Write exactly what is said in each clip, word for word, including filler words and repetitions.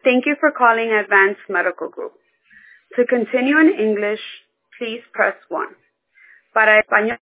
Thank you for calling Advanced Medical Group. To continue in English, please press one. Para español.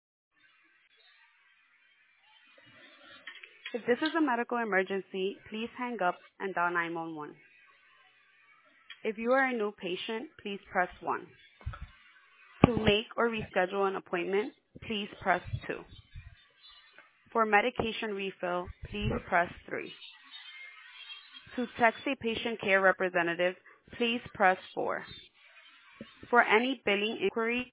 If this is a medical emergency, please hang up and dial nine one one. If you are a new patient, please press one. To make or reschedule an appointment, please press two. For medication refill, please press three. To text a patient care representative, please press four. For any billing inquiry.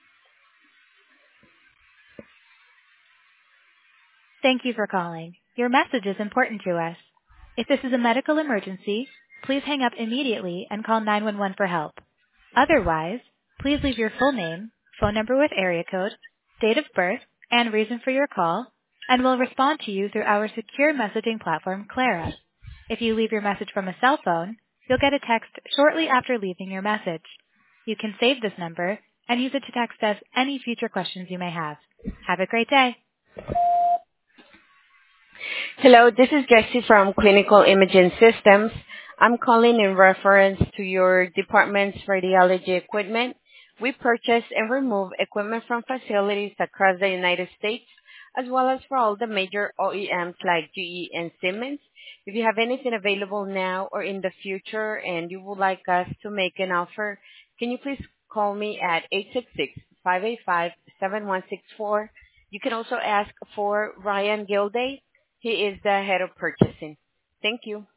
Thank you for calling. Your message is important to us. If this is a medical emergency, please hang up immediately and call nine one one for help. Otherwise, please leave your full name, phone number with area code, date of birth, and reason for your call, and we'll respond to you through our secure messaging platform, Clara. If you leave your message from a cell phone, you'll get a text shortly after leaving your message. You can save this number and use it to text us any future questions you may have. Have a great day. Hello, this is Jessie from Clinical Imaging Systems. I'm calling in reference to your department's radiology equipment. We purchase and remove equipment from facilities across the United States, as well as for all the major O E Ms like G E and Siemens. If you have anything available now or in the future and you would like us to make an offer, can you please call me at eight six six, five eight five, seven one six four. You can also ask for Ryan Gilday. He is the head of purchasing. Thank you.